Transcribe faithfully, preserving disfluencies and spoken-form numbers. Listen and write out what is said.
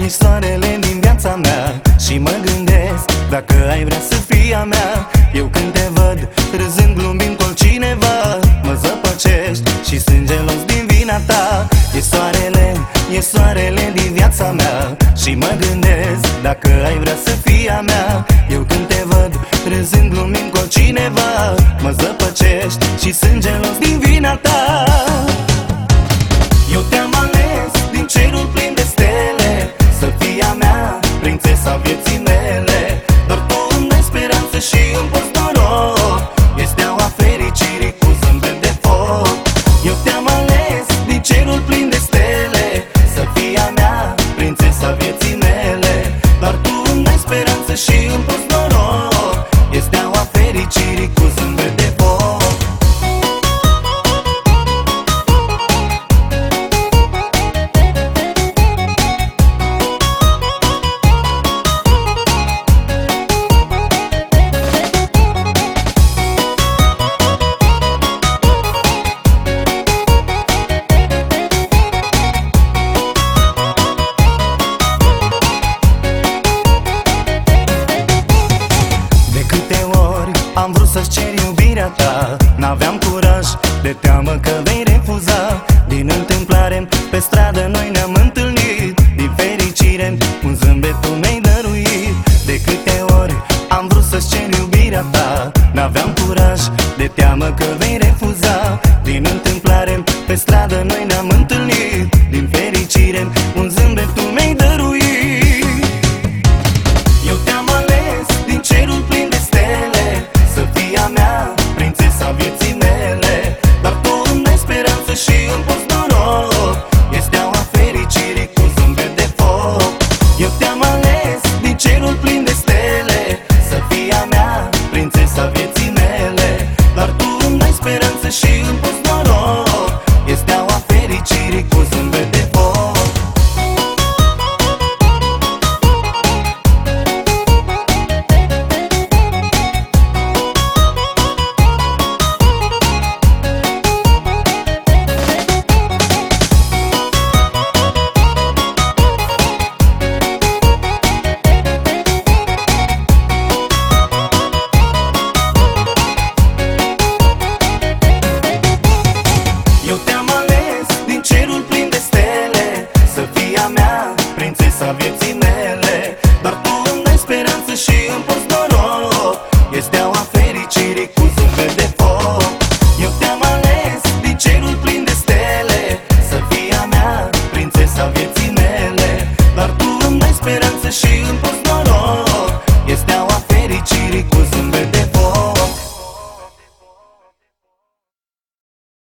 ești soarele din viața mea și mă gândesc dacă ai vrea să fii a mea. Eu când te văd râzând, glumind cu altcineva, mă zăpăcești și sângelos din vina ta. E soarele, e soarele din viața mea și mă gândesc dacă ai vrea să fii a mea. Eu când te văd râzând, glumind cu altcineva, mă zăpăcești și sângelos din vina ta. Eu te-am ales din cerul plin de stele să fii a mea, prințesa vieții mele. Doar tu îmi dai speranță și îmi poți noroc, e steaua fericirii cu zâmbet de foc. Eu te-am ales din cerul plin de stele să fii a mea, prințesa vieții mele. Doar tu îmi dai speranță și îmi poți noroc, e steaua fericirii cu zâmbet de foc. Am vrut să-ți cer iubirea ta, n-aveam curaj, de teamă că vei refuza. Din întâmplare, pe stradă noi ne-am întâlnit, din fericire, un zâmbet tu mi-ai dăruit. De câte ori am vrut să-ți cer iubirea ta, n-aveam curaj, de teamă că vei refuza. Din întâmplare, pe stradă noi ne-am întâlnit, din fericire, un zâmbet tu mi-ai dăruit. Eu te-am ales din cerul plin de stele să fii a mea, prințesa vieții mele. Dar tu îmi dai speranță și îmi poți noroc, e steaua fericirii cu zâmbet de foc. Eu te-am ales din cerul plin de stele să fii a mea, prințesa vieții mele. Dar tu îmi dai speranță și îmi poți noroc, e steaua fericirii cu zâmbet de foc. Cerul plin de stele să fii a mea, prințesa vieții mele. Dar tu îmi dai speranță și îmi poți noroc, e steaua